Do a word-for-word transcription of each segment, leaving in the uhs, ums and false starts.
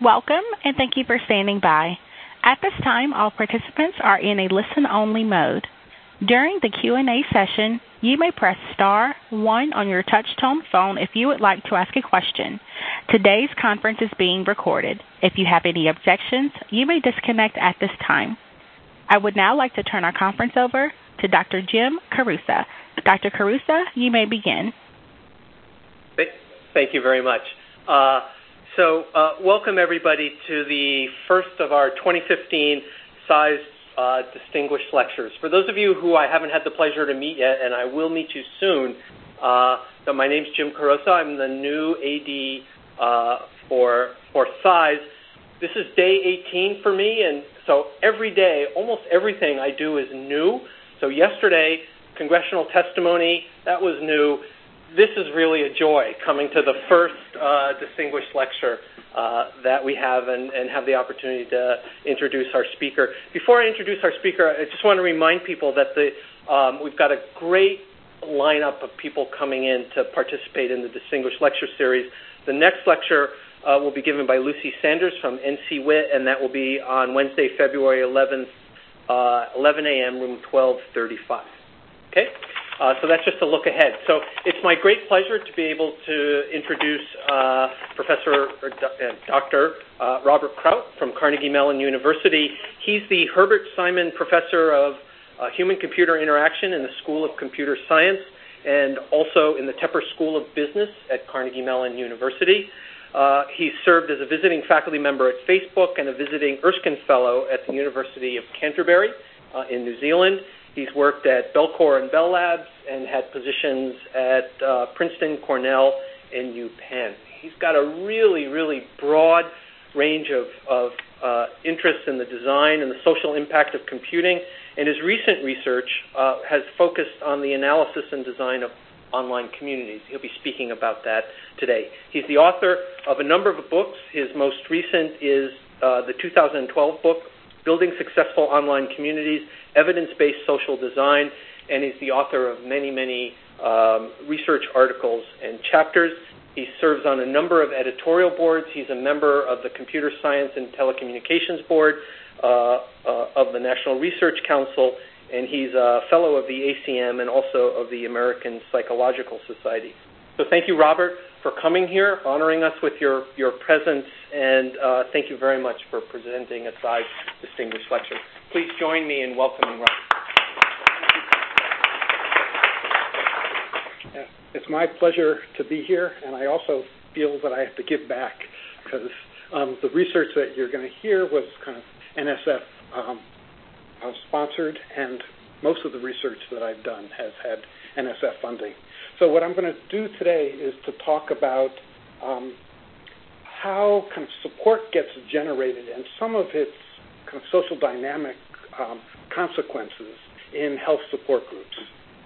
Welcome, and thank you for standing by. At this time, all participants are in a listen-only mode. During the Q and A session, you may press star one on your touch-tone phone if you would like to ask a question. Today's conference is being recorded. If you have any objections, you may disconnect at this time. I would now like to turn our conference over to Doctor Jim Carusa. Doctor Carusa, you may begin. Thank you very much. Uh, so uh, welcome everybody to the first of our twenty fifteen SAIS uh, Distinguished Lectures. For those of you who I haven't had the pleasure to meet yet, and I will meet you soon, uh, so my name's Jim Carusa. I'm the new A D uh, for, for SAIS. This is day eighteen for me, and so every day, almost everything I do is new. So yesterday, congressional testimony, that was new. This is really a joy coming to the first uh, distinguished lecture uh, that we have and, and have the opportunity to introduce our speaker. Before I introduce our speaker, I just want to remind people that the um, we've got a great lineup of people coming in to participate in the Distinguished Lecture Series. The next lecture uh, will be given by Lucy Sanders from N C W I T, and that will be on Wednesday, February eleventh, uh, eleven a.m., room twelve thirty-five. Okay? Uh, so that's just a look ahead. So it's my great pleasure to be able to introduce uh, Professor or uh, Doctor Uh, Robert Kraut from Carnegie Mellon University. He's the Herbert Simon Professor of uh, Human-Computer Interaction in the School of Computer Science and also in the Tepper School of Business at Carnegie Mellon University. Uh, he served as a visiting faculty member at Facebook and a visiting Erskine Fellow at the University of Canterbury uh, in New Zealand. He's worked at Bellcore and Bell Labs and had positions at uh, Princeton, Cornell, and UPenn. He's got a really, really broad range of, of uh, interests in the design and the social impact of computing, and his recent research uh, has focused on the analysis and design of online communities. He'll be speaking about that today. He's the author of a number of books. His most recent is uh, the two thousand twelve book, Building Successful Online Communities, Evidence-Based Social Design, and he's the author of many, many um, research articles and chapters. He serves on a number of editorial boards. He's a member of the Computer Science and Telecommunications Board uh, uh, of the National Research Council, and he's a fellow of the A C M and also of the American Psychological Society. So thank you, Robert, for coming here, honoring us with your, your presence, and uh, thank you very much for presenting a SAIS Distinguished Lecture. Please join me in welcoming Robert. Yeah, it's my pleasure to be here, and I also feel that I have to give back because um, the research that you're going to hear was kind of N S F um, uh, sponsored, and most of the research that I've done has had N S F funding. So what I'm going to do today is to talk about um, how kind of support gets generated and some of its kind of social dynamic um, consequences in health support groups.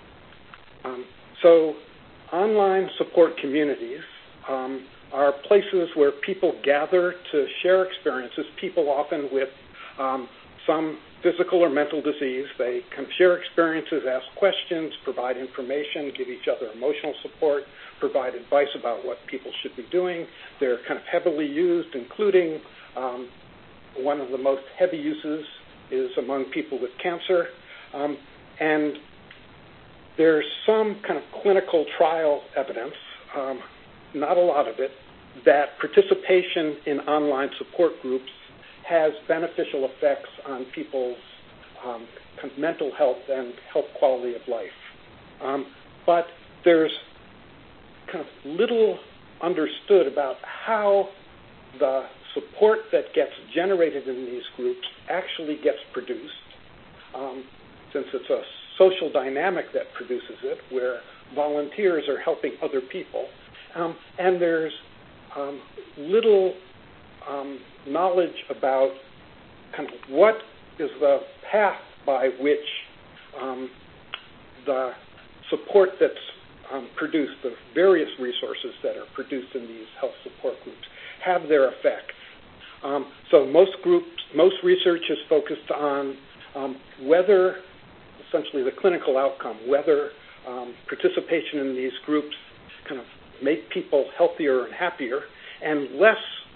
Um, so online support communities um, are places where people gather to share experiences, people often with um, some physical or mental disease. They kind of share experiences, ask questions, provide information, give each other emotional support, provide advice about what people should be doing. They're kind of heavily used, including um, one of the most heavy uses is among people with cancer. Um, and there's some kind of clinical trial evidence, um, not a lot of it, that participation in online support groups has beneficial effects on people's um, kind of mental health and health quality of life. Um, but there's kind of little understood about how the support that gets generated in these groups actually gets produced, um, since it's a social dynamic that produces it, where volunteers are helping other people. Um, and there's um, little Um, knowledge about kind of what is the path by which um, the support that's um, produced, the various resources that are produced in these health support groups, have their effect. Um, so most groups, most research is focused on um, whether, essentially the clinical outcome, whether um, participation in these groups kind of make people healthier and happier, and less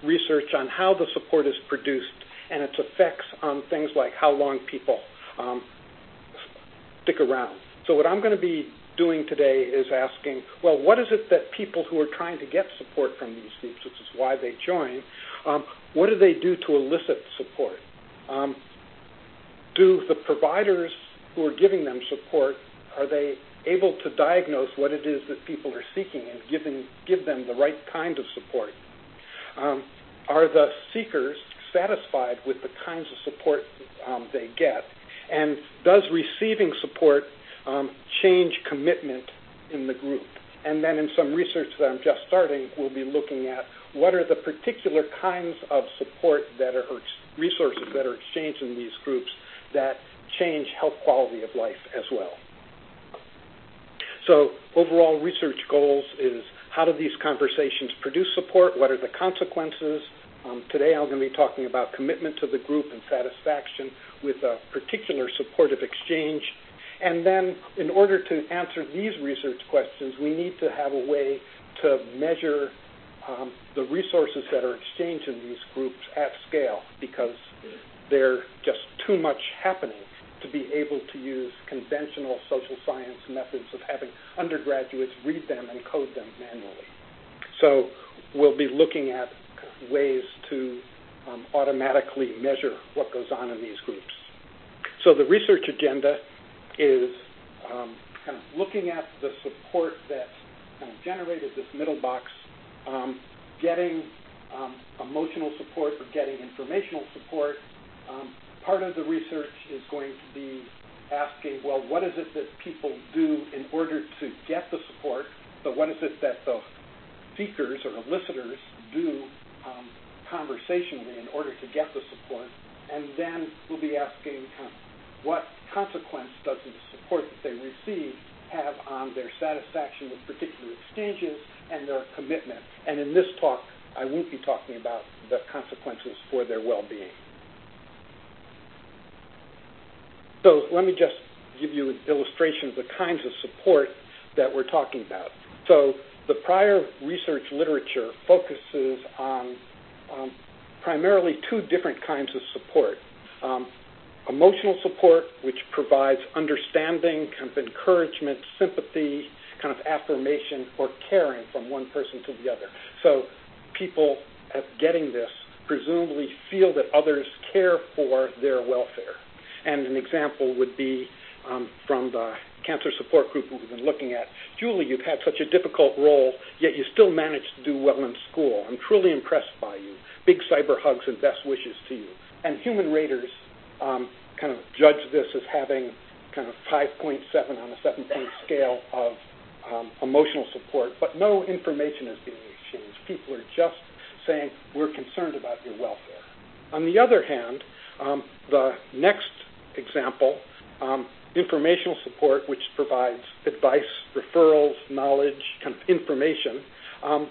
research on how the support is produced and its effects on things like how long people um, stick around. So what I'm going to be doing today is asking, well, what is it that people who are trying to get support from these groups, which is why they join, um, what do they do to elicit support? Um, do the providers who are giving them support, are they able to diagnose what it is that people are seeking and giving, give them the right kind of support? Um, are the seekers satisfied with the kinds of support um, they get? And does receiving support um, change commitment in the group? And then in some research that I'm just starting, we'll be looking at what are the particular kinds of support that are, or resources that are exchanged in these groups that change health quality of life as well. So overall research goals is how do these conversations produce support? What are the consequences? Um, today I'm going to be talking about commitment to the group and satisfaction with a particular supportive exchange. And then in order to answer these research questions, we need to have a way to measure um, the resources that are exchanged in these groups at scale, because there's just too much happening to be able to use conventional social science methods of having undergraduates read them and code them manually. So we'll be looking at ways to um, automatically measure what goes on in these groups. So the research agenda is um, kind of looking at the support that kind of generated this middle box, um, getting um, emotional support or getting informational support. Um, part of the research is going to be asking, well, what is it that people do in order to get the support? So what is it that the seekers or elicitors do um, conversationally in order to get the support? And then we'll be asking kind of, what consequence does the support that they receive have on their satisfaction with particular exchanges and their commitment? And in this talk, I won't be talking about the consequences for their well-being. So let me just give you an illustration of the kinds of support that we're talking about. So the prior research literature focuses on um, primarily two different kinds of support. Um, emotional support, which provides understanding, kind of encouragement, sympathy, kind of affirmation, or caring from one person to the other. So people at getting this presumably feel that others care for their welfare. And an example would be um, from the cancer support group we've been looking at. Julie, you've had such a difficult role, yet you still managed to do well in school. I'm truly impressed by you. Big cyber hugs and best wishes to you. And human raters um, kind of judge this as having kind of five point seven on a seven-point scale of um, emotional support, but no information is being exchanged. People are just saying, we're concerned about your welfare. On the other hand, um, the next example, um, informational support, which provides advice, referrals, knowledge, kind of information. Um,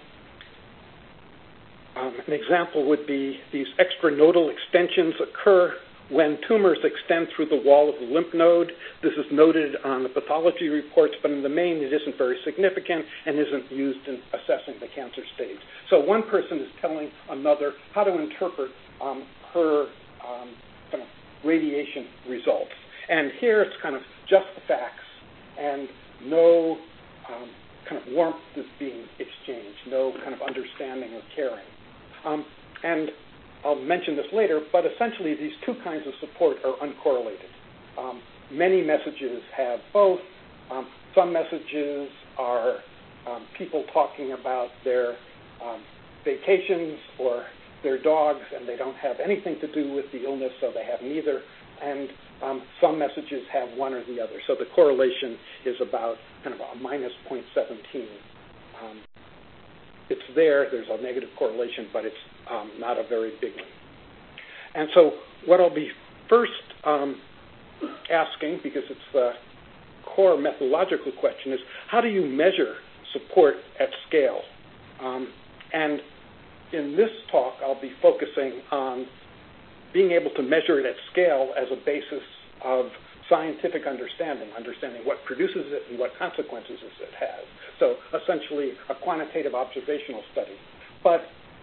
um, an example would be these extranodal extensions occur when tumors extend through the wall of the lymph node. This is noted on the pathology reports, but in the main it isn't very significant and isn't used in assessing the cancer stage. So one person is telling another how to interpret um, her um, kind of radiation results. And here it's kind of just the facts and no um, kind of warmth is being exchanged, no kind of understanding or caring. Um, and I'll mention this later, but essentially these two kinds of support are uncorrelated. Um, many messages have both. Um, some messages are um, people talking about their um, vacations or their dogs, and they don't have anything to do with the illness, so they have neither. And um, some messages have one or the other. So the correlation is about kind of a minus zero point one seven. Um, it's there. There's a negative correlation, but it's um, not a very big one. And so what I'll be first um, asking, because it's the core methodological question, is how do you measure support at scale? Um, and in this talk, I'll be focusing on being able to measure it at scale as a basis of scientific understanding, understanding what produces it and what consequences it has. So essentially a quantitative observational study. But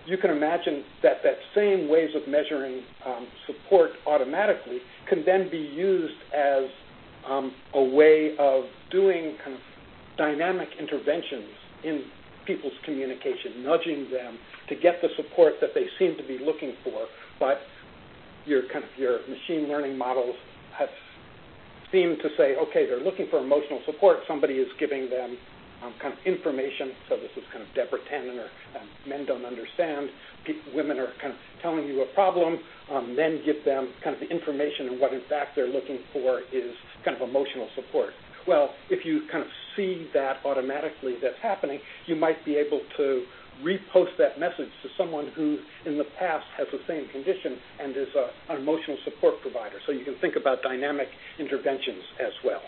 you can imagine that that same ways of measuring um, support automatically can then be used as um, a way of doing kind of dynamic interventions in people's communication, nudging them to get the support that they seem to be looking for. But your kind of your machine learning models have seemed to say, okay, they're looking for emotional support. Somebody is giving them um, kind of information. So this is kind of Deborah Tannen or um, Men Don't Understand. Pe- women are kind of telling you a problem. Um, men give them kind of the information, and what in fact they're looking for is kind of emotional support. Well, if you kind of see that automatically that's happening, you might be able to repost that message to someone who in the past has the same condition and is a, an emotional support provider. So you can think about dynamic interventions as well.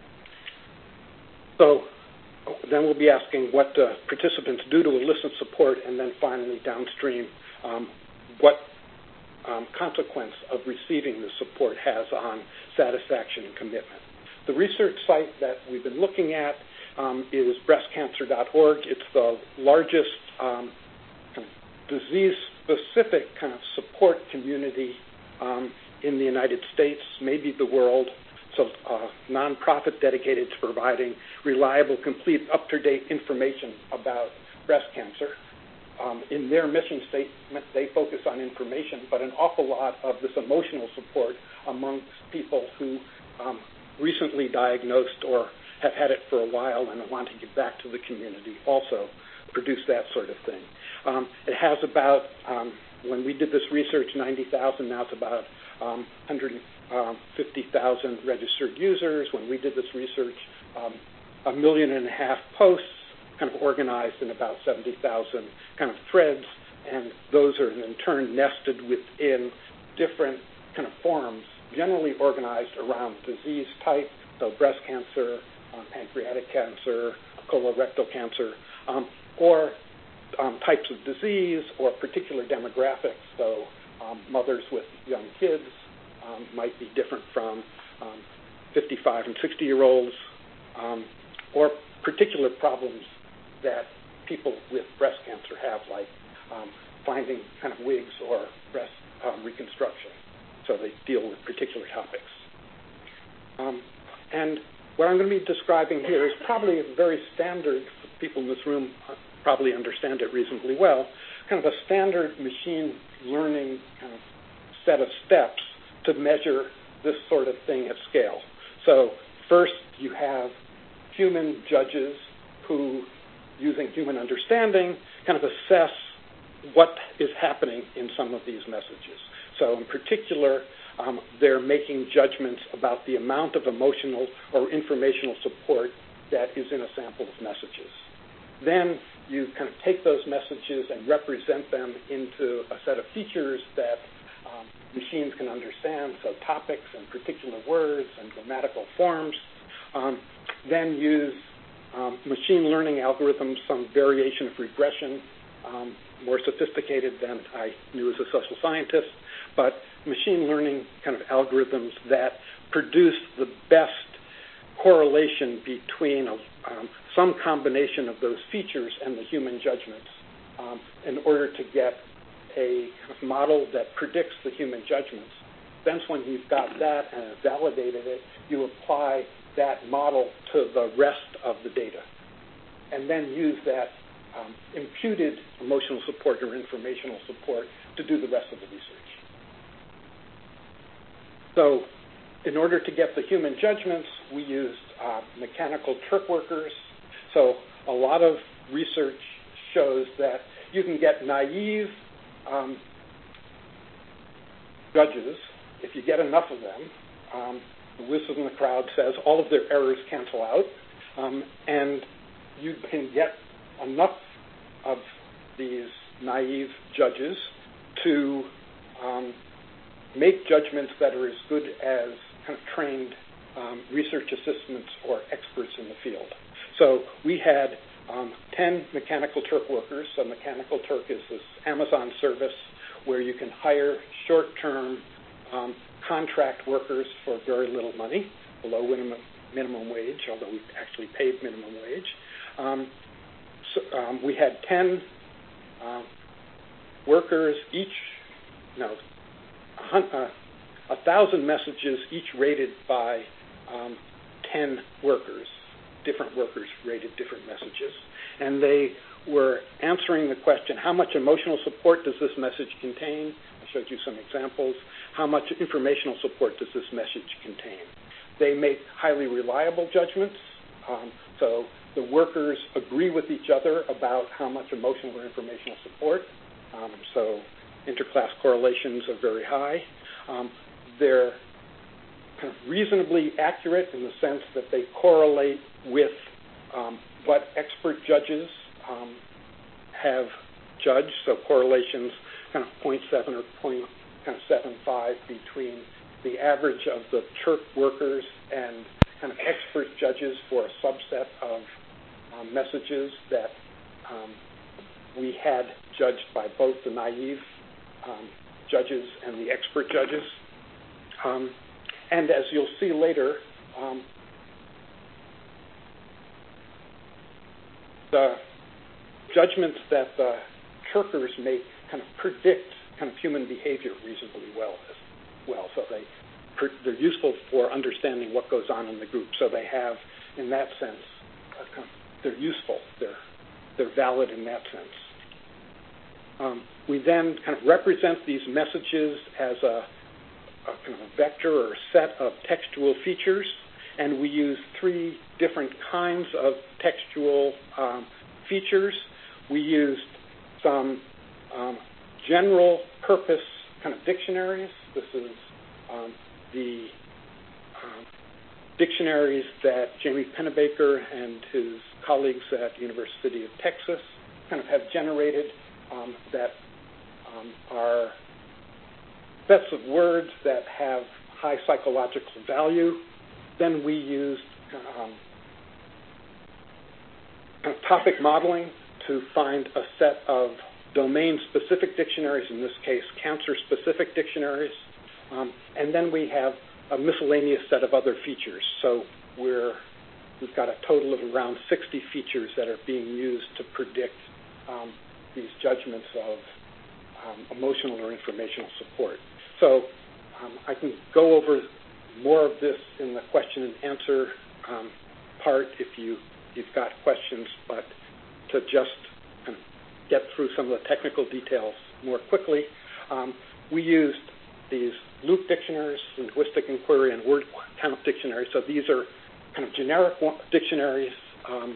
So then we'll be asking what uh, participants do to elicit support, and then finally downstream um, what um, consequence of receiving the support has on satisfaction and commitment. The research site that we've been looking at um, is breast cancer dot org. It's the largest um, kind of disease-specific kind of support community um, in the United States, maybe the world. So a nonprofit dedicated to providing reliable, complete, up-to-date information about breast cancer. Um, in their mission statement, they focus on information, but an awful lot of this emotional support amongst people who um, recently diagnosed or have had it for a while and want to give back to the community also produce that sort of thing. Um, it has about, um, when we did this research, ninety thousand. Now it's about um, one hundred fifty thousand registered users. When we did this research, um, a million and a half posts kind of organized in about seventy thousand kind of threads, and those are in turn nested within different kind of forums, generally organized around disease type, so breast cancer, um, pancreatic cancer, colorectal cancer, um, or um, types of disease or particular demographics. So um, mothers with young kids um, might be different from um, fifty-five and sixty-year-olds, um, or particular problems that people with breast cancer have, like um, finding kind of wigs or breast um, reconstruction. So they deal with particular topics. Um, and what I'm going to be describing here is probably a very standard, people in this room probably understand it reasonably well, kind of a standard machine learning kind of set of steps to measure this sort of thing at scale. So first you have human judges who, using human understanding, kind of assess what is happening in some of these messages. So in particular, um, they're making judgments about the amount of emotional or informational support that is in a sample of messages. Then you kind of take those messages and represent them into a set of features that um, machines can understand, so topics and particular words and grammatical forms. Um, then use um, machine learning algorithms, some variation of regression, um, more sophisticated than I knew as a social scientist, but machine learning kind of algorithms that produce the best correlation between a, um, some combination of those features and the human judgments um, in order to get a model that predicts the human judgments. Then when you've got that and have validated it, you apply that model to the rest of the data and then use that um, imputed emotional support or informational support to do the rest of the research. So in order to get the human judgments, we used uh, mechanical Turk workers. So a lot of research shows that you can get naive um, judges. If you get enough of them, um, the wisdom in the crowd says all of their errors cancel out, um, and you can get enough of these naive judges to um, make judgments that are as good as kind of trained um, research assistants or experts in the field. So we had um, ten Mechanical Turk workers. So Mechanical Turk is this Amazon service where you can hire short-term um, contract workers for very little money, below minimum, minimum wage, although we actually paid minimum wage. Um, so, um, we had ten um, workers, each, no, a, uh, a thousand messages, each rated by um, ten workers. Different workers rated different messages. And they were answering the question, how much emotional support does this message contain? I showed you some examples. How much informational support does this message contain? They make highly reliable judgments. Um, so the workers agree with each other about how much emotional or informational support. Um, so interclass correlations are very high. Um, they're kind of reasonably accurate in the sense that they correlate with um, what expert judges um, have judged. So correlations kind of zero point seven or zero point seven five between the average of the Turk workers and kind of expert judges for a subset of um, messages that um, we had judged by both the naive um, judges and the expert judges. Um, and as you'll see later, um, the judgments that the Turkers make kind of predict kind of human behavior reasonably well as well. So they, they're useful for understanding what goes on in the group. So they have, in that sense, uh, kind of, they're useful. They're, they're valid in that sense. Um, we then kind of represent these messages as a, a kind of a vector or a set of textual features, and we use three different kinds of textual um, features. We used some um, general purpose kind of dictionaries. This is um, the um, dictionaries that Jamie Pennebaker and his colleagues at University of Texas kind of have generated um, that um, are sets of words that have high psychological value. Then we used um, topic modeling to find a set of domain-specific dictionaries, in this case, cancer-specific dictionaries. Um, and then we have a miscellaneous set of other features. So we're, we've got a total of around sixty features that are being used to predict um, these judgments of um, emotional or informational support. So um, I can go over more of this in the question and answer um, part if you, you've got questions, but to just kind of get through some of the technical details more quickly, um, we used these Luke dictionaries, linguistic inquiry, and word count dictionaries. So these are kind of generic dictionaries um,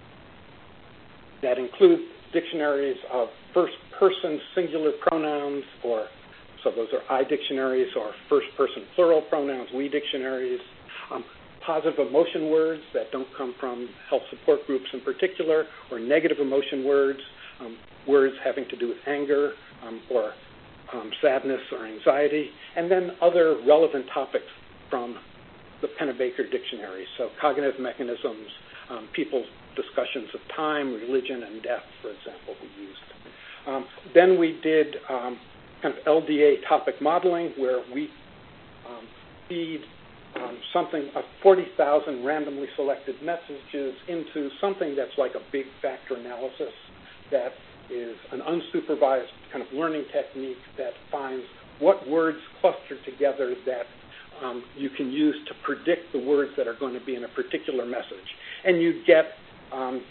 that include dictionaries of first-person singular pronouns, or so those are I dictionaries, or first-person plural pronouns, we dictionaries, um, positive emotion words that don't come from health support groups in particular, or negative emotion words, um, words having to do with anger um, or um, sadness or anxiety, and then other relevant topics from the Pennebaker dictionary. So cognitive mechanisms, um, people's discussions of time, religion, and death, for example, we used. Um, then we did um, kind of L D A topic modeling, where we um, feed um, something of forty thousand randomly selected messages into something that's like a big factor analysis that is an unsupervised kind of learning technique that finds what words cluster together that um, you can use to predict the words that are going to be in a particular message. And you get um,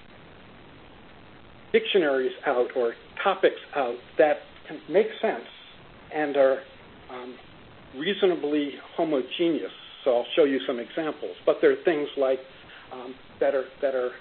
dictionaries out or topics out that can make sense and are um, reasonably homogeneous. So I'll show you some examples. But there are things like um, that are that are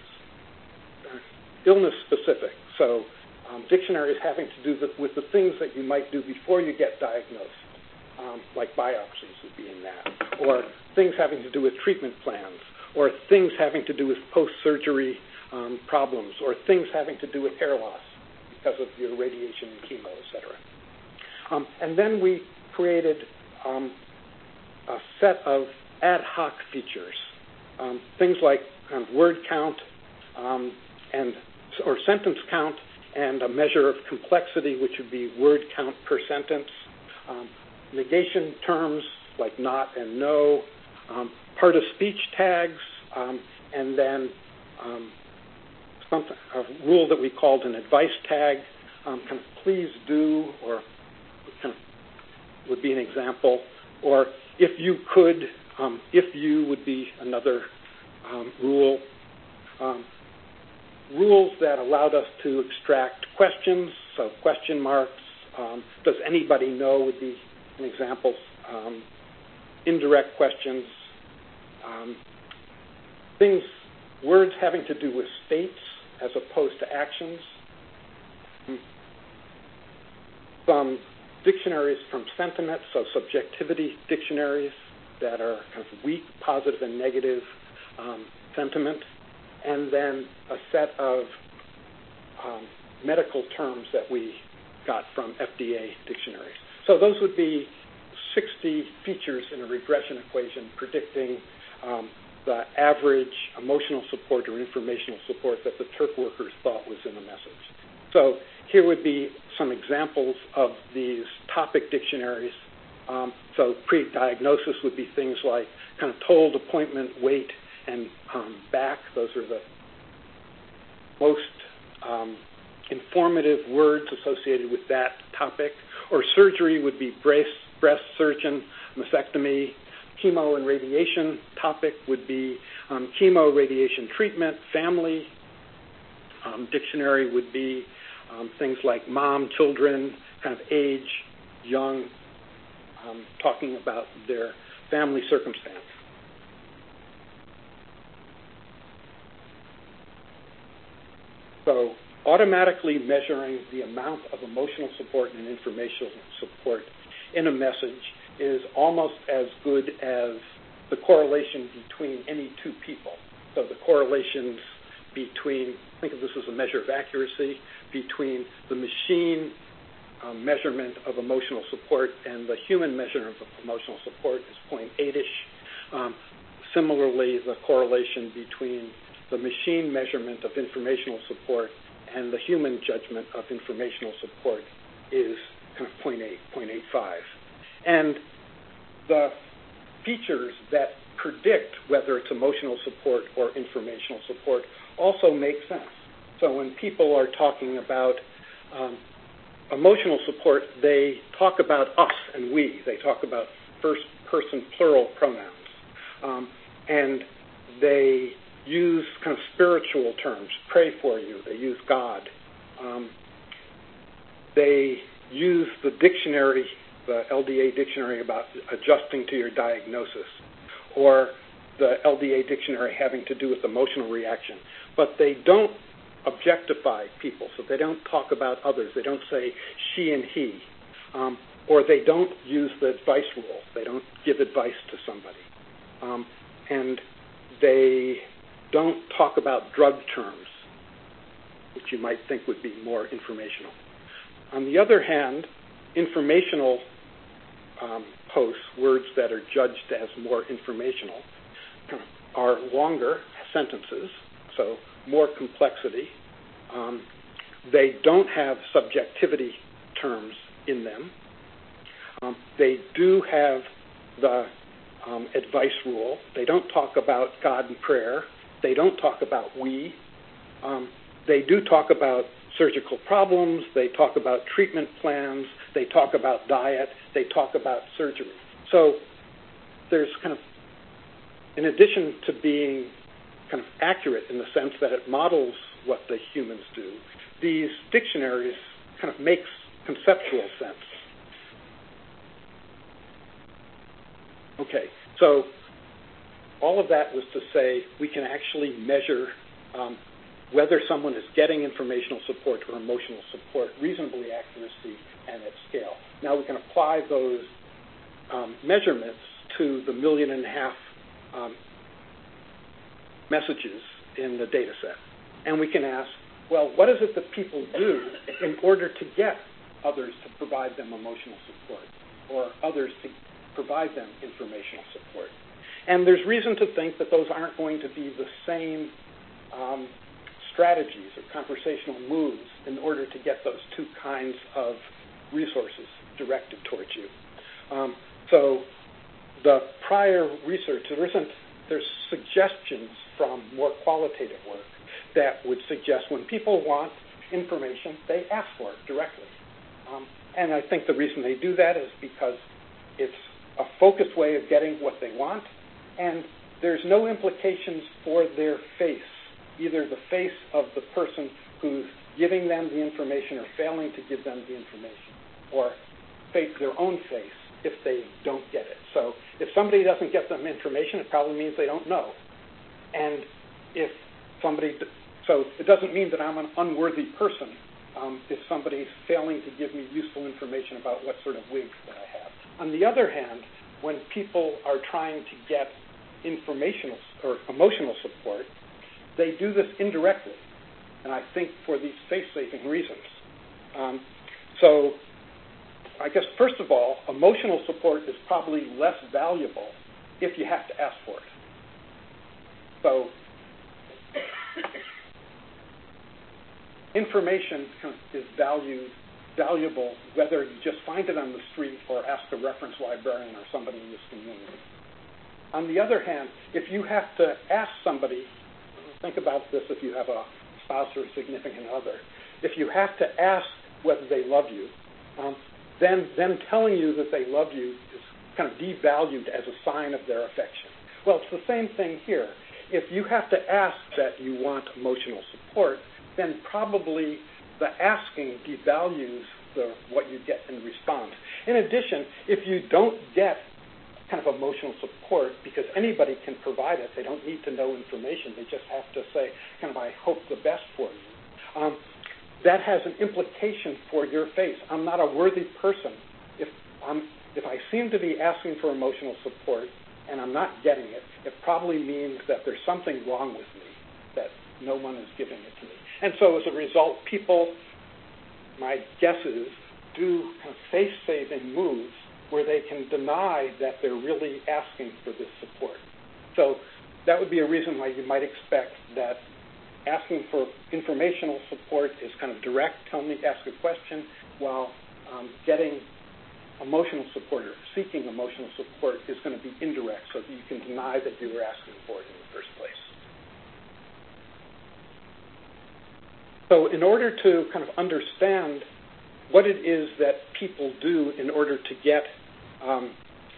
illness specific. So um, dictionaries having to do the, with the things that you might do before you get diagnosed, um, like biopsies would be in that, or things having to do with treatment plans, or things having to do with post-surgery um, problems, or things having to do with hair loss because of your radiation and chemo, et cetera. Um, and then we created um, a set of ad hoc features, um, things like um, word count um, and or sentence count, and a measure of complexity, which would be word count per sentence, um, negation terms like not and no, um, part of speech tags, um, and then um, something, a rule that we called an advice tag, um, kind of please do, or kind of would be an example, or if you could, um, if you would be another um, rule. Um, rules that allowed us to extract questions, so question marks, um, does anybody know would be an example, um, indirect questions, um, things, words having to do with states as opposed to actions, some dictionaries from sentiment, so subjectivity dictionaries that are kind of weak, positive and negative um, sentiment, and then a set of um, medical terms that we got from F D A dictionaries. So those would be sixty features in a regression equation predicting um, the average emotional support or informational support that the Turk workers thought was in the message. So here would be some examples of these topic dictionaries. Um, so pre-diagnosis would be things like kind of told, appointment, weight, and um, back. Those are the most um, informative words associated with that topic. Or surgery would be breast, breast surgeon, mastectomy. Chemo and radiation topic would be um, chemo, radiation treatment, family. Um, dictionary would be um, things like mom, children, kind of age, young, um, talking about their family circumstance. So automatically measuring the amount of emotional support and informational support in a message is almost as good as the correlation between any two people. So the correlations between, think of this as a measure of accuracy, between the machine um, measurement of emotional support and the human measurement of emotional support is zero point eight-ish. Um, similarly, the correlation between the machine measurement of informational support and the human judgment of informational support is kind of zero point eight, zero point eight five. And the features that predict whether it's emotional support or informational support also make sense. So when people are talking about um, emotional support, they talk about us and we. They talk about first-person plural pronouns. Um, and they use kind of spiritual terms, pray for you. They use God. Um, they use the dictionary, the L D A dictionary about adjusting to your diagnosis, or the L D A dictionary having to do with emotional reaction. But they don't objectify people, so they don't talk about others. They don't say she and he, um, or they don't use the advice rule. They don't give advice to somebody. Um, and they don't talk about drug terms, which you might think would be more informational. On the other hand, informational um, posts, words that are judged as more informational, are longer sentences, so more complexity. Um, they don't have subjectivity terms in them. Um, they do have the um, advice rule. They don't talk about God and prayer. They don't talk about we. Um, they do talk about surgical problems. They talk about treatment plans. They talk about diet. They talk about surgery. So there's kind of, in addition to being kind of accurate in the sense that it models what the humans do, these dictionaries kind of makes conceptual sense. Okay, so all of that was to say we can actually measure um, whether someone is getting informational support or emotional support reasonably accuracy and at scale. Now we can apply those um, measurements to the million and a half um, messages in the data set. And we can ask, well, what is it that people do in order to get others to provide them emotional support or others to provide them informational support? And there's reason to think that those aren't going to be the same um, strategies or conversational moves in order to get those two kinds of resources directed towards you. Um, so the prior research, there isn't, there's suggestions from more qualitative work that would suggest when people want information, they ask for it directly. Um, and I think the reason they do that is because it's a focused way of getting what they want, and there's no implications for their face, either the face of the person who's giving them the information or failing to give them the information, or face their own face if they don't get it. So if somebody doesn't get them information, it probably means they don't know. And if somebody, so it doesn't mean that I'm an unworthy person um, if somebody's failing to give me useful information about what sort of wigs that I have. On the other hand, when people are trying to get informational or emotional support, they do this indirectly, and I think for these face-saving reasons. Um, so I guess, first of all, emotional support is probably less valuable if you have to ask for it. So information is valued, valuable whether you just find it on the street or ask a reference librarian or somebody in this community. On the other hand, if you have to ask somebody, think about this if you have a spouse or a significant other, if you have to ask whether they love you, um, then them telling you that they love you is kind of devalued as a sign of their affection. Well, it's the same thing here. If you have to ask that you want emotional support, then probably the asking devalues the, what you get in response. In addition, if you don't get kind of emotional support, because anybody can provide it, they don't need to know information, they just have to say, kind of, I hope the best for you. Um, that has an implication for your face. I'm not a worthy person. If, I'm, if I seem to be asking for emotional support and I'm not getting it, it probably means that there's something wrong with me, that no one is giving it to me. And so as a result, people, my guess is, do kind of face-saving moves where they can deny that they're really asking for this support. So that would be a reason why you might expect that asking for informational support is kind of direct, tell me, ask a question, while um, getting emotional support or seeking emotional support is going to be indirect, so that you can deny that you were asking for it in the first place. So in order to kind of understand what it is that people do in order to get um,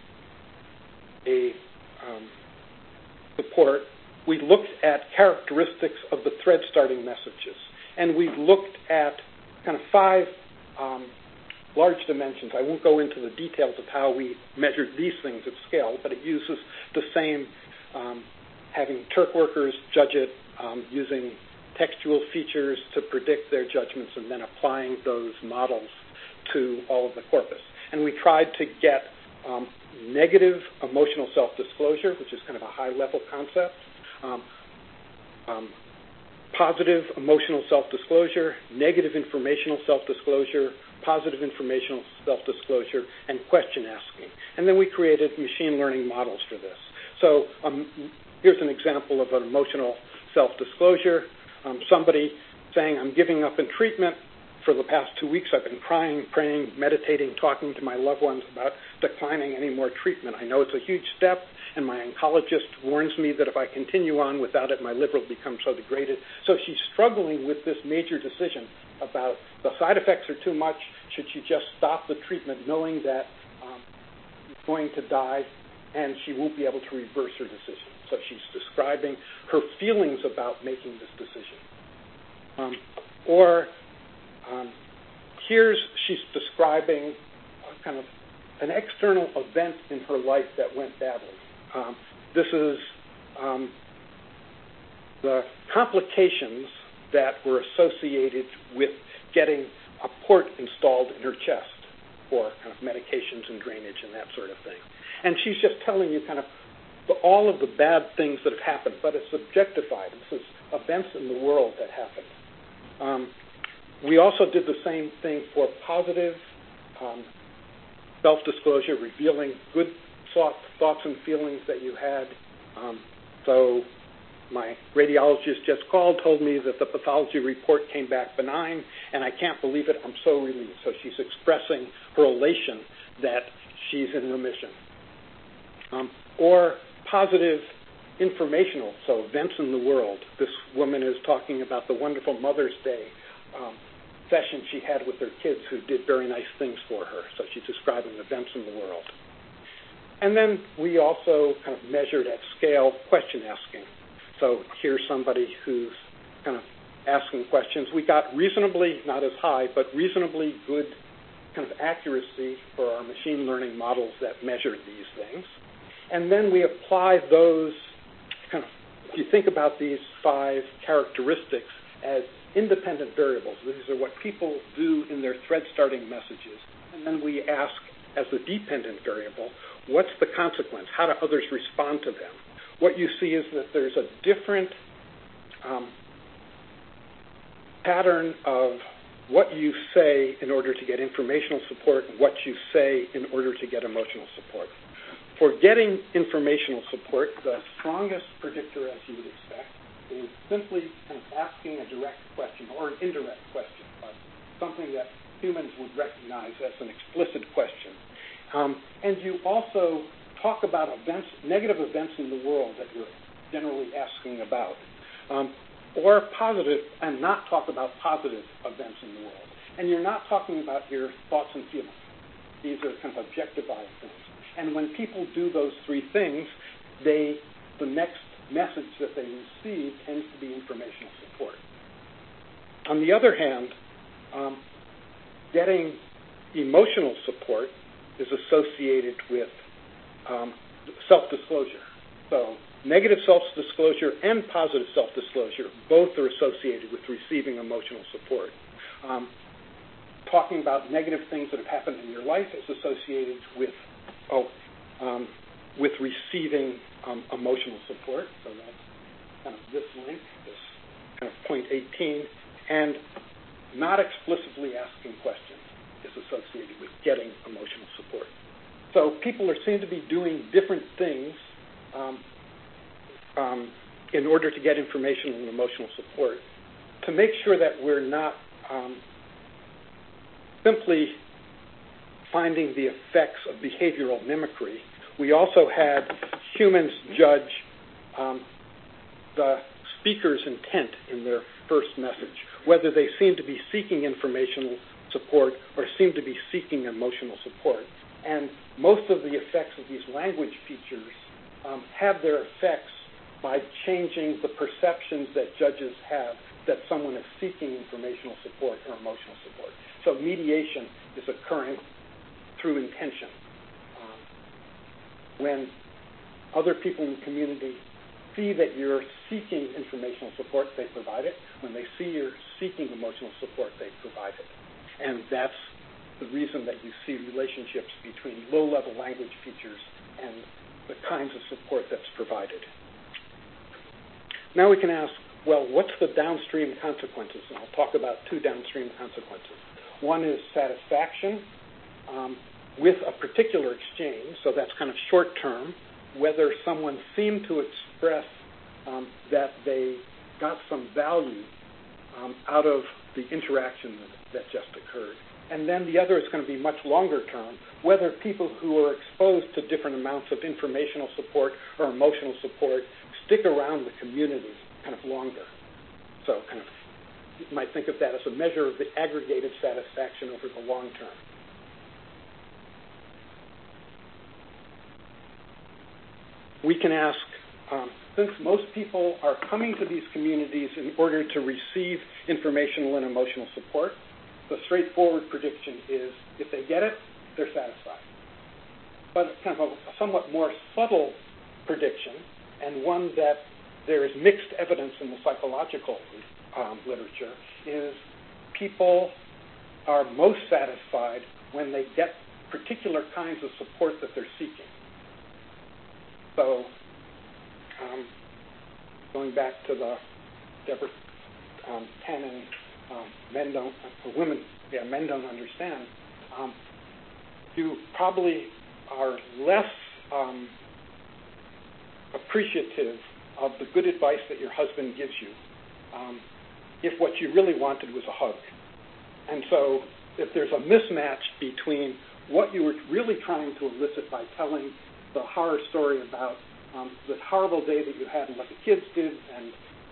a um, support, we looked at characteristics of the thread starting messages. And we've looked at kind of five um, large dimensions. I won't go into the details of how we measured these things at scale, but it uses the same, um, having Turk workers judge it um, using textual features to predict their judgments and then applying those models to all of the corpus. And we tried to get um, negative emotional self-disclosure, which is kind of a high-level concept, um, um, positive emotional self-disclosure, negative informational self-disclosure, positive informational self-disclosure, and question asking. And then we created machine learning models for this. So um, here's an example of an emotional self-disclosure. Um, somebody saying, I'm giving up in treatment. For the past two weeks, I've been crying, praying, meditating, talking to my loved ones about declining any more treatment. I know it's a huge step, and my oncologist warns me that if I continue on without it, my liver will become so degraded. So she's struggling with this major decision about the side effects are too much. Should she just stop the treatment knowing that um, she's going to die and she won't be able to reverse her decision? So she's describing her feelings about making this decision. Um, or um, here's, she's describing a kind of an external event in her life that went badly. Um, this is um, the complications that were associated with getting a port installed in her chest for kind of medications and drainage and that sort of thing. And she's just telling you kind of the, all of the bad things that have happened, but it's objectified. This is events in the world that happened. Um, we also did the same thing for positive um, self-disclosure, revealing good thought, thoughts and feelings that you had. Um, so my radiologist just called, told me that the pathology report came back benign, and I can't believe it. I'm so relieved. So she's expressing her elation that she's in remission. Um, or positive informational, so events in the world. This woman is talking about the wonderful Mother's Day um, session she had with her kids who did very nice things for her. So she's describing events in the world. And then we also kind of measured at scale question asking. So here's somebody who's kind of asking questions. We got reasonably, not as high, but reasonably good kind of accuracy for our machine learning models that measured these things. And then we apply those kind of, if you think about these five characteristics as independent variables, these are what people do in their thread starting messages. And then we ask, as a dependent variable, what's the consequence? How do others respond to them? What you see is that there's a different um, pattern of what you say in order to get informational support and what you say in order to get emotional support. For getting informational support, the strongest predictor, as you would expect, is simply kind of asking a direct question or an indirect question, like something that humans would recognize as an explicit question. Um, and you also talk about events, negative events in the world that you're generally asking about, um, or positive, and not talk about positive events in the world. And you're not talking about your thoughts and feelings. These are kind of objectified things. And when people do those three things, they, the next message that they receive tends to be informational support. On the other hand, um, getting emotional support is associated with um, self-disclosure. So negative self-disclosure and positive self-disclosure both are associated with receiving emotional support. Um, talking about negative things that have happened in your life is associated with oh, um, with receiving um, emotional support. So that's kind of this link, this kind of point eighteen, and not explicitly asking questions is associated with getting emotional support. So people are seem to be doing different things um, um, in order to get information and emotional support. To make sure that we're not um, simply finding the effects of behavioral mimicry, we also had humans judge um, the speaker's intent in their first message, whether they seem to be seeking informational support or seem to be seeking emotional support. And most of the effects of these language features um, have their effects by changing the perceptions that judges have that someone is seeking informational support or emotional support. So mediation is occurring through intention. Um, when other people in the community see that you're seeking informational support, they provide it. When they see you're seeking emotional support, they provide it. And that's the reason that you see relationships between low-level language features and the kinds of support that's provided. Now we can ask, well, what's the downstream consequences? And I'll talk about two downstream consequences. One is satisfaction um, with a particular exchange, so that's kind of short-term, whether someone seemed to express um, that they got some value um, out of the interaction that, that just occurred. And then the other is going to be much longer term, whether people who are exposed to different amounts of informational support or emotional support stick around the community kind of longer. So kind of you might think of that as a measure of the aggregated satisfaction over the long term. We can ask, um, since most people are coming to these communities in order to receive informational and emotional support, the straightforward prediction is if they get it, they're satisfied. But it's kind of a, a somewhat more subtle prediction, and one that there is mixed evidence in the psychological um, literature, is people are most satisfied when they get particular kinds of support that they're seeking. So, um, going back to the Deborah um, Tannen, um, men don't, uh, women, yeah, men don't understand. Um, you probably are less um, appreciative of the good advice that your husband gives you um, if what you really wanted was a hug. And so, if there's a mismatch between what you were really trying to elicit by telling the horror story about um, the horrible day that you had and what the kids did and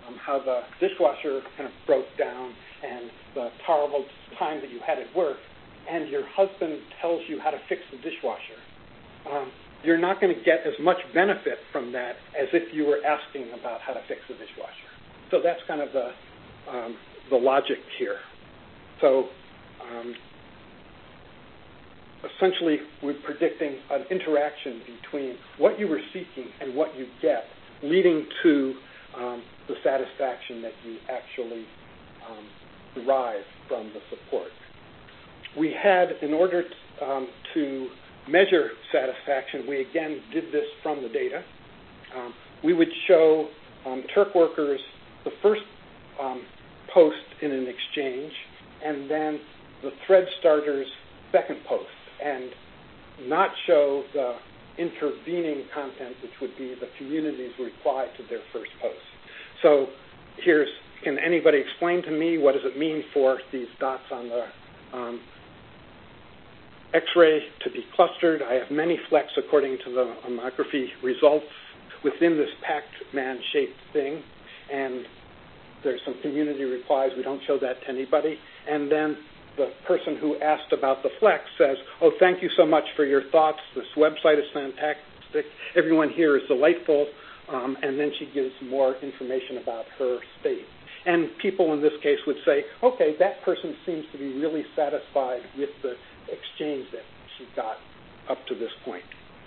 um, how the dishwasher kind of broke down and the terrible time that you had at work, and your husband tells you how to fix the dishwasher, um, you're not going to get as much benefit from that as if you were asking about how to fix the dishwasher. So that's kind of the um, the logic here. So um, essentially, we're predicting an interaction between what you were seeking and what you get, leading to um, the satisfaction that you actually um, derive from the support. We had, in order to, um, to measure satisfaction, we again did this from the data. Um, we would show um, Turk workers the first um, post in an exchange, and then the thread starter's second post, and not show the intervening content, which would be the community's reply to their first post. So here's, can anybody explain to me what does it mean for these dots on the um, X-ray to be clustered? I have many flecks according to the mammography results within this Pac-Man-shaped thing, and there's some community replies. We don't show that to anybody. And then the person who asked about the flex says, oh, thank you so much for your thoughts. This website is fantastic. Everyone here is delightful. Um, and then she gives more information about her state. And people in this case would say, okay, that person seems to be really satisfied with the exchange that she got up to this point.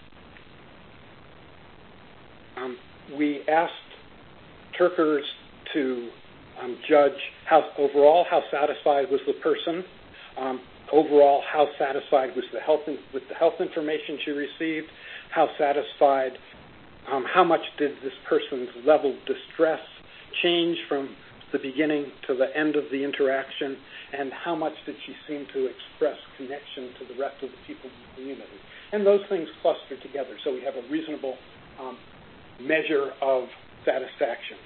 Um, we asked Turkers to um, judge how overall how satisfied was the person, um, overall how satisfied was the health in, with the health information she received, how satisfied, um, how much did this person's level of distress change from the beginning to the end of the interaction, and how much did she seem to express connection to the rest of the people in the community. And those things cluster together, so we have a reasonable um, measure of satisfaction.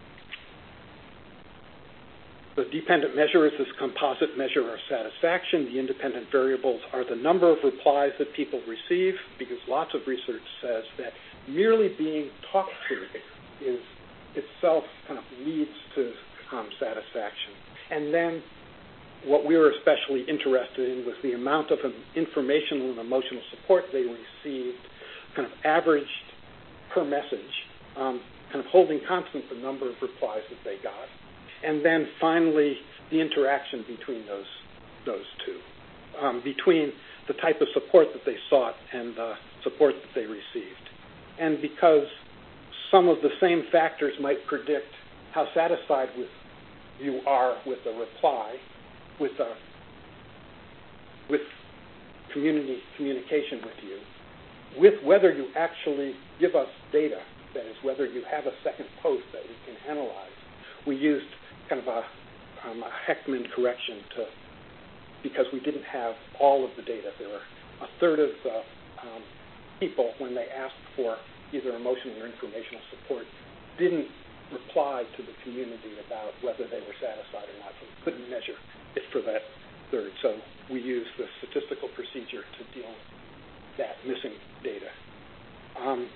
The dependent measure is this composite measure of satisfaction. The independent variables are the number of replies that people receive, because lots of research says that merely being talked to is itself kind of leads to um, satisfaction. And then what we were especially interested in was the amount of informational and emotional support they received, kind of averaged per message, um, kind of holding constant the number of replies that they got. And then finally, the interaction between those those two, um, between the type of support that they sought and the support that they received. And because some of the same factors might predict how satisfied with you are with a reply, with a with community communication with you, with whether you actually give us data, that is, whether you have a second post that we can analyze. We used kind of a, um, a Heckman correction to, because we didn't have all of the data. There were a third of the um, people, when they asked for either emotional or informational support, didn't reply to the community about whether they were satisfied or not. So we couldn't measure it for that third. So we used the statistical procedure to deal with that missing data. Um,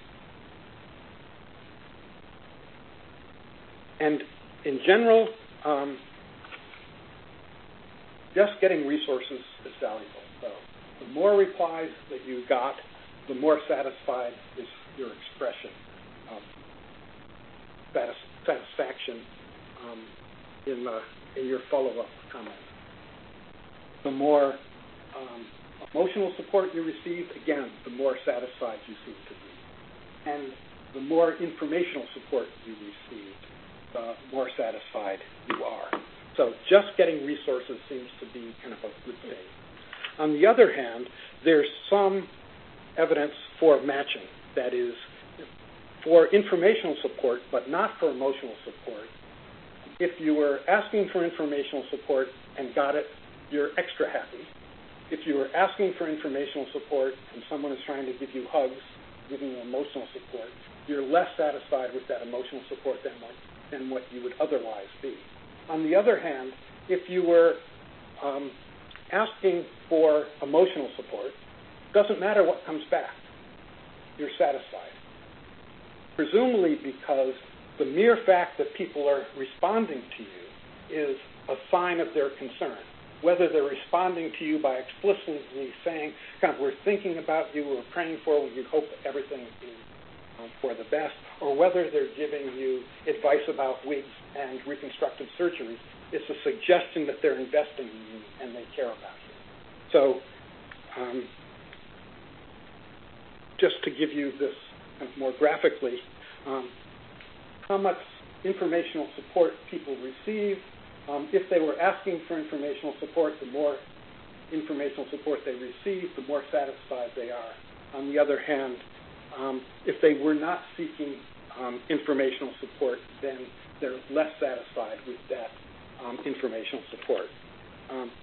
and in general, um, just getting resources is valuable. So the more replies that you got, the more satisfied is your expression of satis- satisfaction um, in, the, in your follow-up comments. The more um, emotional support you receive, again, the more satisfied you seem to be. And the more informational support you receive, the more satisfied you are. So just getting resources seems to be kind of a good thing. On the other hand, there's some evidence for matching. That is, for informational support, but not for emotional support. If you were asking for informational support and got it, you're extra happy. If you were asking for informational support and someone is trying to give you hugs, giving you emotional support, you're less satisfied with that emotional support than what, than what you would otherwise be. On the other hand, if you were um, asking for emotional support, doesn't matter what comes back, you're satisfied. Presumably because the mere fact that people are responding to you is a sign of their concern. Whether they're responding to you by explicitly saying, kind of, we're thinking about you, we're praying for you, we hope everything is um, for the best, or whether they're giving you advice about wigs and reconstructive surgery, it's a suggestion that they're investing in you and they care about you. So um, just to give you this kind of more graphically, um, how much informational support people receive. Um, if they were asking for informational support, the more informational support they receive, the more satisfied they are. On the other hand, um, if they were not seeking um, informational support, then they're less satisfied with that um, informational support. Um,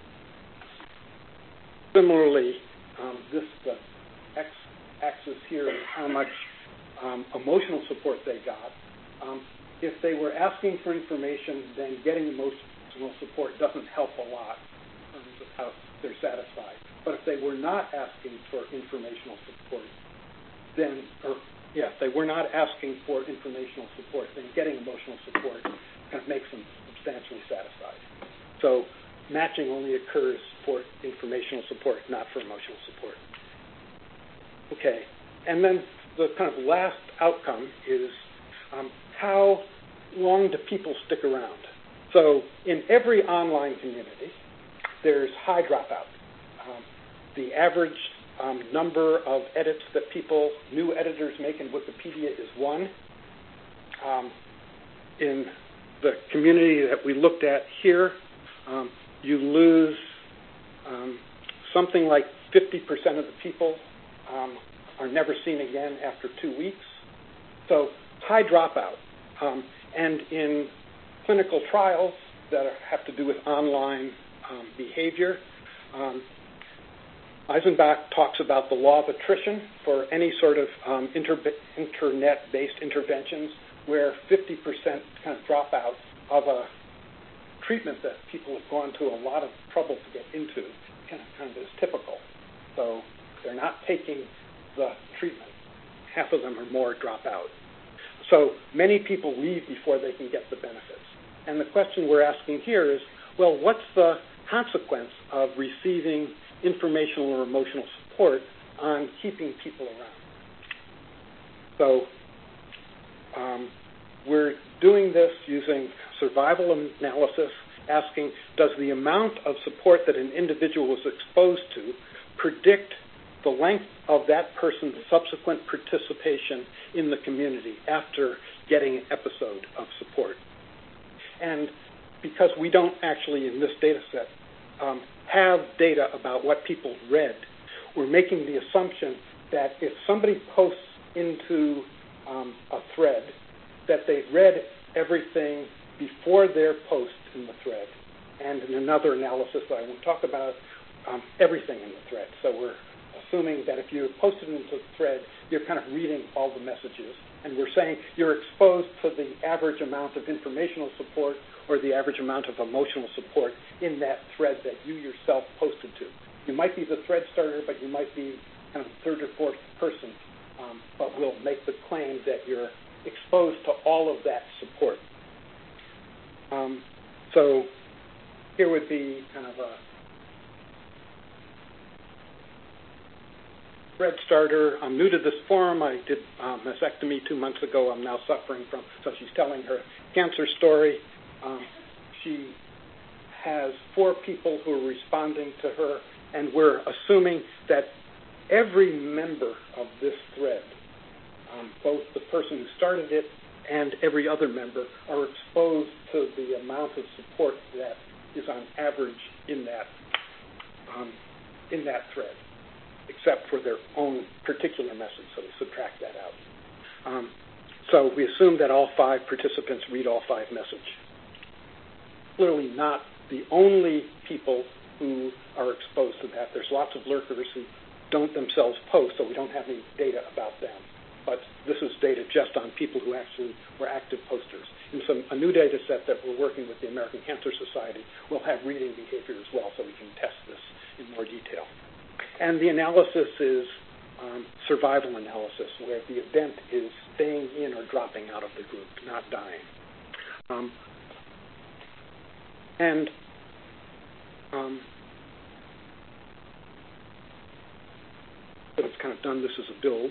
similarly, um, this the x-axis here is how much um, emotional support they got. Um, if they were asking for information, then getting emotional support doesn't help a lot in terms of how they're satisfied. But if they were not asking for informational support, then, or yes, they were not asking for informational support, then getting emotional support kind of makes them substantially satisfied. So matching only occurs for informational support, not for emotional support. Okay, and then the kind of last outcome is um, how long do people stick around? So in every online community, there's high dropout. Um, the average um, number of edits that people, new editors make in Wikipedia is one. Um, in the community that we looked at here, um, you lose um, something like fifty percent of the people um, are never seen again after two weeks. So high dropout. Um, and in clinical trials that are, have to do with online um, behavior, um, Eisenbach talks about the law of attrition for any sort of um, inter- internet-based interventions where fifty percent kind of dropout of a treatment that people have gone to a lot of trouble to get into kind of, kind of is typical. So they're not taking the treatment. Half of them or more drop out. So many people leave before they can get the benefits. And the question we're asking here is, well, what's the consequence of receiving informational or emotional support on keeping people around? So um, we're doing this using survival analysis, asking, does the amount of support that an individual was exposed to predict the length of that person's subsequent participation in the community after getting an episode of support? And because we don't actually, in this data set, um, have data about what people read, we're making the assumption that if somebody posts into um, a thread, that they've read everything before their post in the thread. And in another analysis that I won't talk about, um, everything in the thread. So we're assuming that if you posted into the thread, you're kind of reading all the messages. And we're saying you're exposed to the average amount of informational support or the average amount of emotional support in that thread that you yourself posted to. You might be the thread starter, but you might be kind of third or fourth person. Um, but we'll make the claim that you're exposed to all of that support. Um, so here would be kind of a thread starter. I'm new to this forum. I did um, mastectomy two months ago. I'm now suffering from, so she's telling her cancer story. Um, she has four people who are responding to her, and we're assuming that every member of this thread, um, both the person who started it and every other member, are exposed to the amount of support that is on average in that um, in that thread, except for their own particular message, so we subtract that out. Um, so we assume that all five participants read all five messages. Clearly not the only people who are exposed to that. There's lots of lurkers who don't themselves post, so we don't have any data about them. But this is data just on people who actually were active posters. In some a new data set that we're working with the American Cancer Society, we'll have reading behavior as well, so we can test this in more detail. And the analysis is um, survival analysis, where the event is staying in or dropping out of the group, not dying. Um, and um, but it's kind of done this as a build.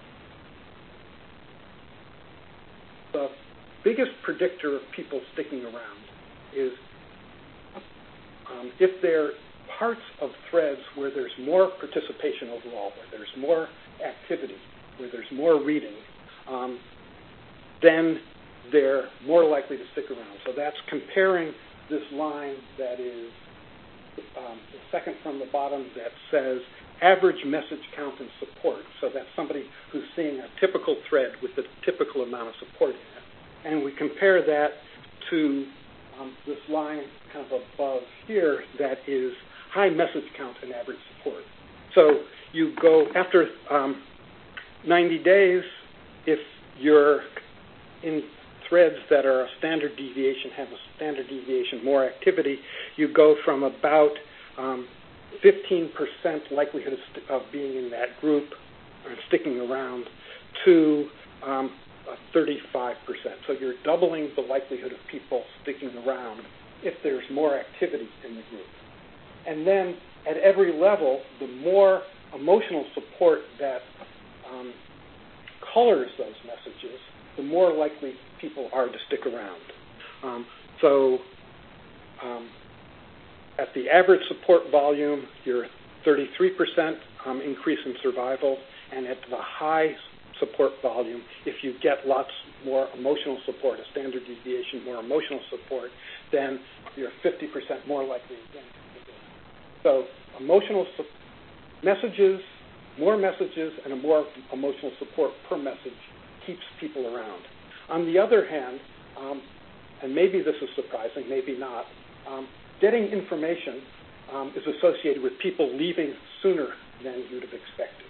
The biggest predictor of people sticking around is um, if there are parts of threads where there's more participation overall, where there's more activity, where there's more reading, um, then they're more likely to stick around. So that's comparing this line that is um, the second from the bottom that says average message count and support. So that's somebody who's seeing a typical thread with a typical amount of support in it. And we compare that to um, this line kind of above here that is high message count and average support. So you go after um, ninety days, if you're in threads that are a standard deviation, have a standard deviation, more activity, you go from about um, fifteen percent likelihood of, st- of being in that group or sticking around to um, thirty-five percent. So you're doubling the likelihood of people sticking around if there's more activity in the group. And then at every level, the more emotional support that um, colors those messages, the more likely people are to stick around. Um, so um, at the average support volume, you're thirty-three percent um, increase in survival, and at the high support volume, if you get lots more emotional support, a standard deviation, more emotional support, then you're fifty percent more likely again to stick around. So emotional su- messages, more messages, and a more emotional support per message keeps people around. On the other hand, um, and maybe this is surprising, maybe not, um, getting information um, is associated with people leaving sooner than you'd have expected.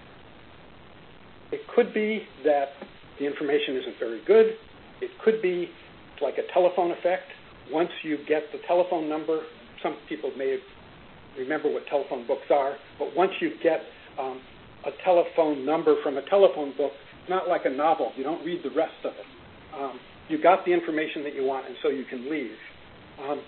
It could be that the information isn't very good. It could be like a telephone effect. Once you get the telephone number, some people may remember what telephone books are, but once you get um, a telephone number from a telephone book, it's not like a novel. You don't read the rest of it. Um, you got the information that you want, and so you can leave. Um,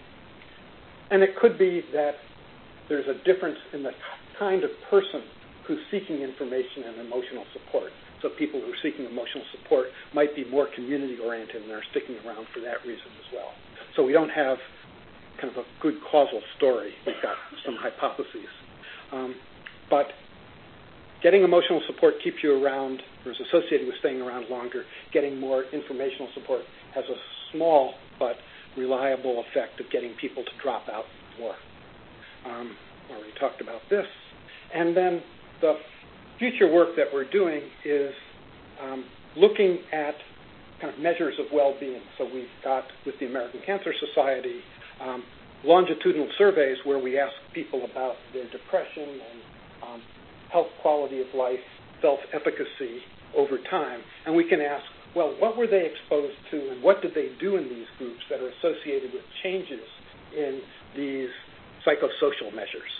and it could be that there's a difference in the kind of person who's seeking information and emotional support. So people who are seeking emotional support might be more community-oriented and are sticking around for that reason as well. So we don't have kind of a good causal story. We've got some hypotheses. Um, but getting emotional support keeps you around, or is associated with staying around longer. Getting more informational support has a small but reliable effect of getting people to drop out more. Um, already talked about this. And then the future work that we're doing is um, looking at kind of measures of well-being. So we've got, with the American Cancer Society, um, longitudinal surveys where we ask people about their depression and um, health quality of life, self-efficacy over time. And we can ask, well, what were they exposed to and what did they do in these groups that are associated with changes in these psychosocial measures?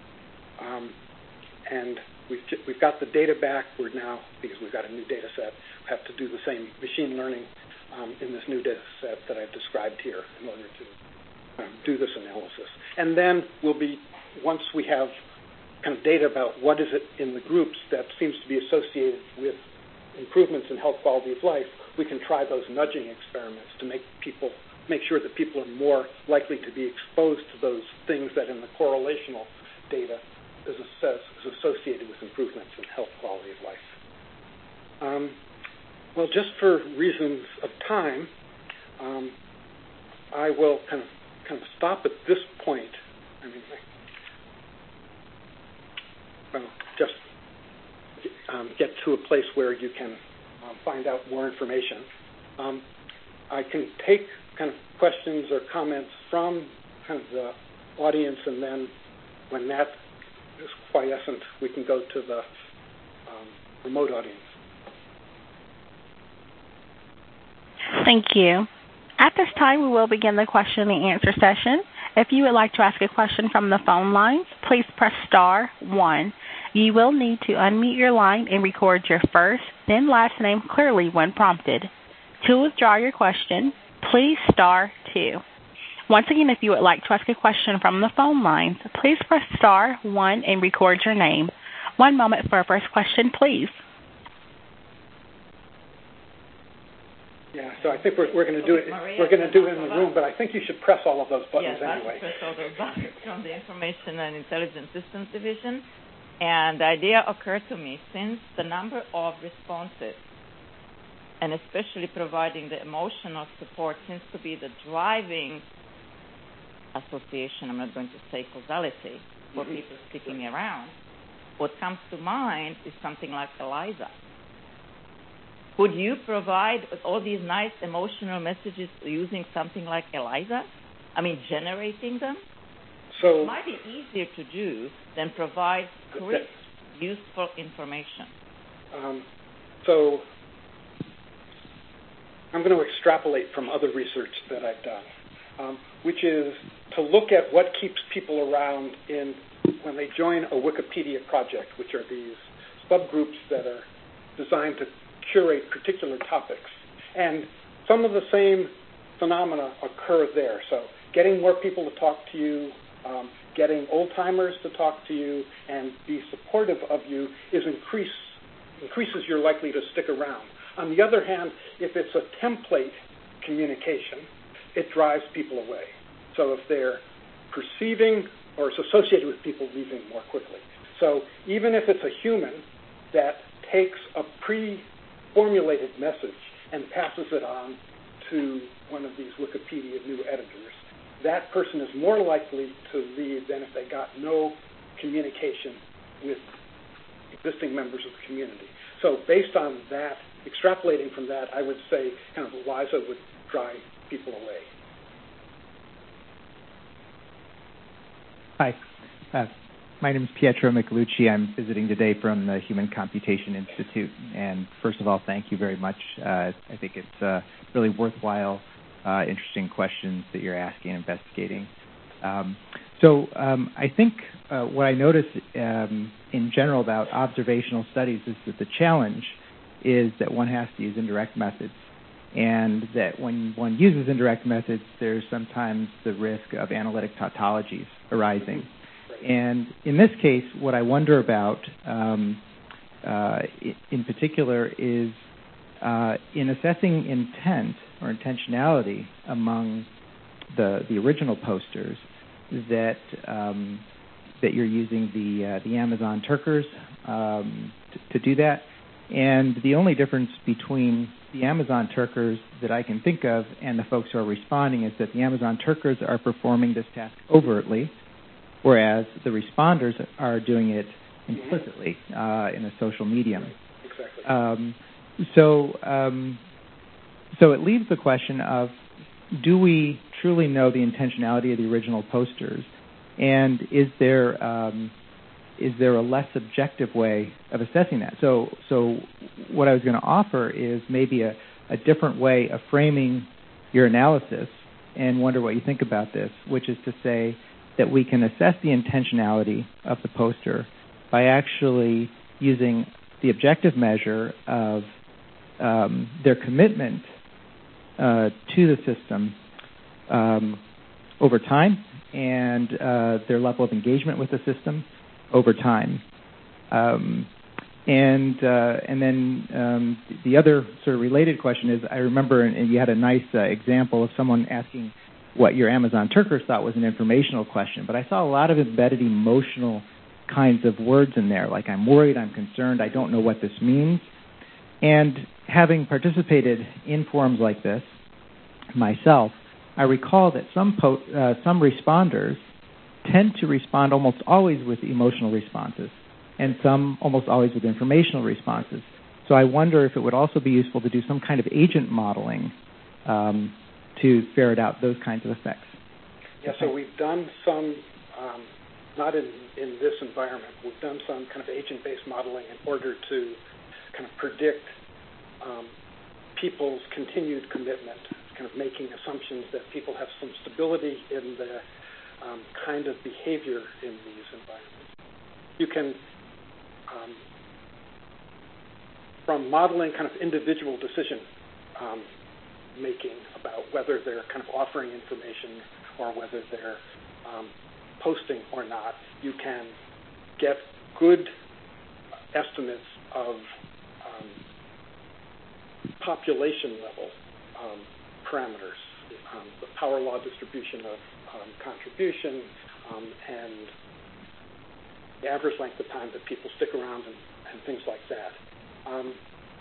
Um, and we've, we've got the data back. We're now, because we've got a new data set, we have to do the same machine learning um, in this new data set that I've described here in order to um, do this analysis. And then we'll be, once we have kind of data about what is it in the groups that seems to be associated with improvements in health quality of life, we can try those nudging experiments to make people, make sure that people are more likely to be exposed to those things that in the correlational data is, assess, is associated with improvements in health quality of life. Um, well, just for reasons of time, um, I will kind of kind of stop at this point. I mean, well, just um, get to a place where you can um, find out more information. Um, I can take kind of questions or comments from kind of the audience, and then when that is quiescent, we can go to the um, remote audience. Thank you. At this time, we will begin the question and answer session. If you would like to ask a question from the phone lines, please press star one. You will need to unmute your line and record your first, then last name clearly when prompted. To withdraw your question, please star two. Once again, if you would like to ask a question from the phone lines, please press star one and record your name. One moment for our first question, please. Yeah, so I think we're, we're going to do it. Maria, we're going to do it in the room, but I think you should press all of those buttons yes, anyway. Yes, I press all those buttons from the Information and Intelligence Systems Division, and the idea occurred to me since the number of responses, and especially providing the emotional support, seems to be the driving association. I'm not going to say causality for mm-hmm. people sticking around. What comes to mind is something like ELIZA. Would you provide all these nice emotional messages using something like ELIZA? I mean, generating them? So it might be easier to do than provide crisp, useful information. Um, so I'm going to extrapolate from other research that I've done, um, which is to look at what keeps people around in when they join a Wikipedia project, which are these subgroups that are designed to curate particular topics. And some of the same phenomena occur there. So getting more people to talk to you, um, getting old-timers to talk to you and be supportive of you is increase, increases your likely to stick around. On the other hand, if it's a template communication, it drives people away. So if they're perceiving or it's associated with people leaving more quickly. So even if it's a human that takes a pre-formulated message and passes it on to one of these Wikipedia new editors, that person is more likely to leave than if they got no communication with existing members of the community. So based on that, extrapolating from that, I would say kind of ELIZA would drive people away. Hi. Uh, my name is Pietro Michelucci. I'm visiting today from the Human Computation Institute. And first of all, thank you very much. Uh, I think it's uh, really worthwhile, uh, interesting questions that you're asking and investigating. Um, so um, I think uh, what I notice um, in general about observational studies is that the challenge is that one has to use indirect methods. And that when one uses indirect methods, there's sometimes the risk of analytic tautologies arising. And in this case, what I wonder about um, uh, in particular is uh, in assessing intent or intentionality among the the original posters that um, that you're using the uh, the Amazon Turkers um, to, to do that. And the only difference between the Amazon Turkers that I can think of and the folks who are responding is that the Amazon Turkers are performing this task overtly, whereas the responders are doing it implicitly uh, in a social medium. Exactly. Um, so, um, so it leaves the question of, do we truly know the intentionality of the original posters, and is there um, is there a less objective way of assessing that? So, so what I was going to offer is maybe a, a different way of framing your analysis, and wonder what you think about this, which is to say that we can assess the intentionality of the poster by actually using the objective measure of um, their commitment uh, to the system um, over time and uh, their level of engagement with the system over time. Um, and uh, and then um, the other sort of related question is, I remember, and you had a nice uh, example of someone asking what your Amazon Turkers thought was an informational question, but I saw a lot of embedded emotional kinds of words in there, like I'm worried, I'm concerned, I don't know what this means. And having participated in forums like this myself, I recall that some po- uh, some responders tend to respond almost always with emotional responses, and some almost always with informational responses. So I wonder if it would also be useful to do some kind of agent modeling um, to ferret out those kinds of effects. Yeah, so we've done some, um, not in, in this environment, we've done some kind of agent-based modeling in order to kind of predict um, people's continued commitment, kind of making assumptions that people have some stability in the um, kind of behavior in these environments. You can um, from modeling kind of individual decision um, making about whether they're kind of offering information or whether they're um, posting or not, you can get good estimates of um, population level um, parameters, um, the power law distribution of um, contribution, um, and the average length of time that people stick around and, and things like that. Um,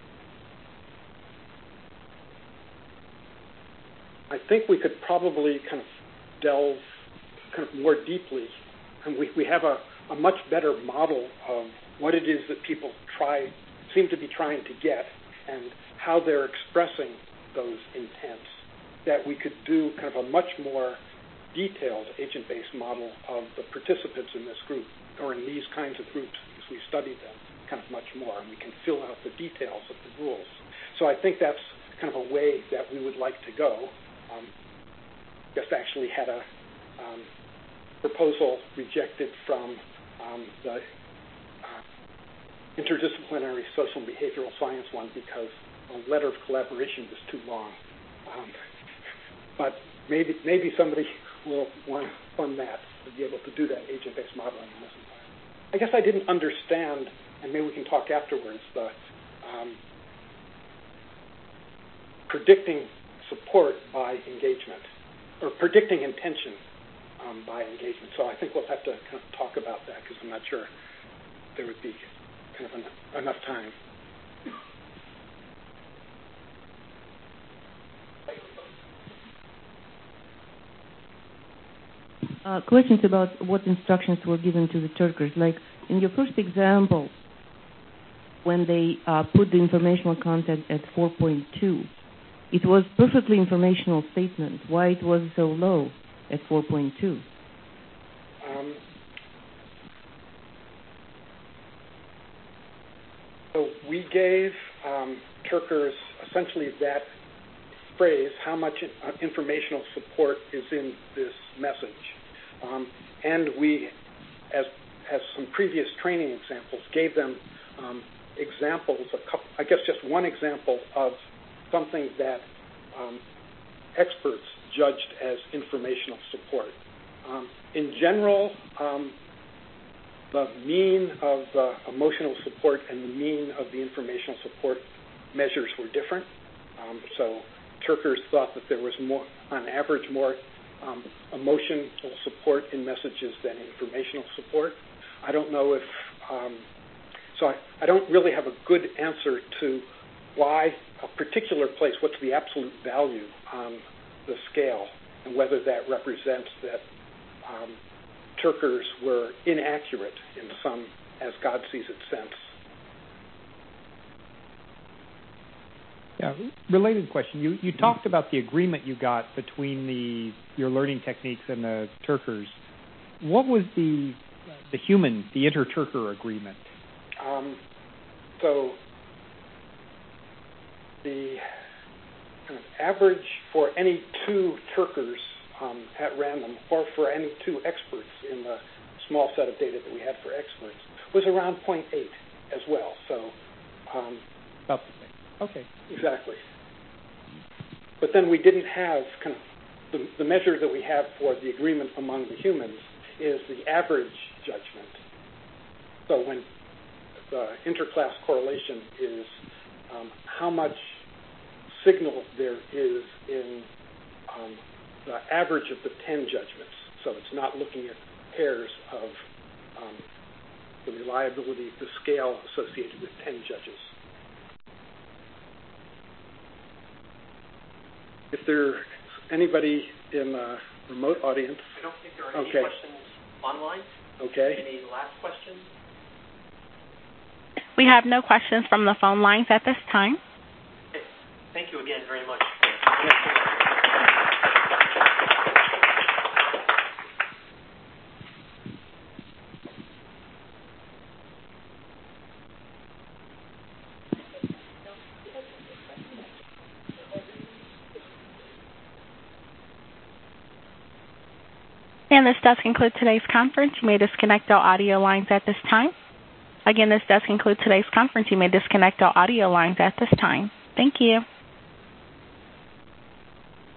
I think we could probably kind of delve kind of more deeply, and we, we have a, a much better model of what it is that people try, seem to be trying to get, and how they're expressing those intents, that we could do kind of a much more detailed agent-based model of the participants in this group, or in these kinds of groups, as we study them kind of much more, and we can fill out the details of the rules. So I think that's kind of a way that we would like to go. Um, just actually had a um, proposal rejected from um, the uh, interdisciplinary social and behavioral science one because a letter of collaboration was too long. Um, but maybe maybe somebody will want to fund that to be able to do that agent-based modeling in this environment. I guess I didn't understand, and maybe we can talk afterwards, the um, predicting support by engagement, or predicting intention um, by engagement. So I think we'll have to kind of talk about that because I'm not sure there would be kind of en- enough time. Uh, questions about what instructions were given to the Turkers. Like in your first example, when they uh, put the informational content at four point two, it was perfectly informational statement. Why it was so low at four point two? Um, so we gave um, Turkers essentially that phrase, how much uh, informational support is in this message. Um, and we, as, as some previous training examples, gave them um, examples, a couple, I guess just one example of something that um, experts judged as informational support. Um, in general, um, the mean of uh, emotional support and the mean of the informational support measures were different. Um, so Turkers thought that there was more, on average, more um, emotional support in messages than informational support. I don't know if, um, so I, I don't really have a good answer to why a particular place, what's the absolute value on the scale, and whether that represents that um, Turkers were inaccurate in some as God sees it sense. Yeah, related question. You you talked about the agreement you got between the your learning techniques and the Turkers. What was the the human, the inter-Turker agreement? Um, so the kind of average for any two Turkers um, at random, or for any two experts in the small set of data that we had for experts, was around zero point eight as well. So um, about the same. Okay. Exactly. But then we didn't have kind of the, the measure that we have for the agreement among the humans is the average judgment. So when the interclass correlation is um, how much signal there is in um, the average of the ten judgments. So it's not looking at pairs of um, the reliability of the scale associated with ten judges. If there's anybody in the remote audience. I don't think there are okay. any questions online. Okay. Any last questions? We have no questions from the phone lines at this time. Okay. Thank you again very much. And this does conclude today's conference. You may disconnect all audio lines at this time. Again, this does conclude today's conference. You may disconnect all audio lines at this time. Thank you.